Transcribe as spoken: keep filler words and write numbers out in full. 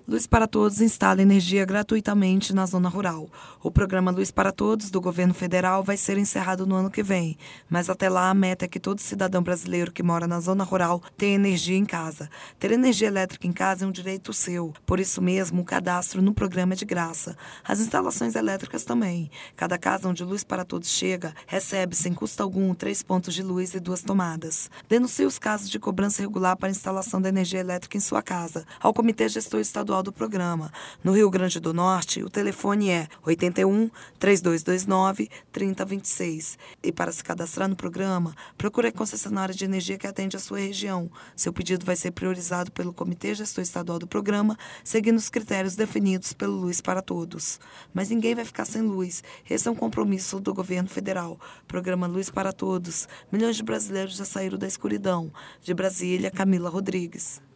Luz para Todos instala energia gratuitamente na zona rural. O programa Luz para Todos do governo federal vai ser encerrado no ano que vem, mas até lá a meta é que todo cidadão brasileiro que mora na zona rural tenha energia em casa. Ter energia elétrica em casa é um direito seu, por isso mesmo o cadastro no programa é de graça. As instalações elétricas também. Cada casa onde Luz para Todos chega recebe sem custo algum três pontos de luz e duas tomadas. Denuncie os casos de cobrança irregular para instalação da energia elétrica em sua casa ao Comitê Gestor Estadual do programa. No Rio Grande do Norte, o telefone é oito um, três dois dois nove, três zero dois seis. E para se cadastrar no programa, procure a concessionária de energia que atende a sua região. Seu pedido vai ser priorizado pelo Comitê Gestor Estadual do programa, seguindo os critérios definidos pelo Luz para Todos. Mas ninguém vai ficar sem luz. Esse é um compromisso do governo federal. Programa Luz para Todos. Milhões de brasileiros já saíram da escuridão. De Brasília, Camila Rodrigues.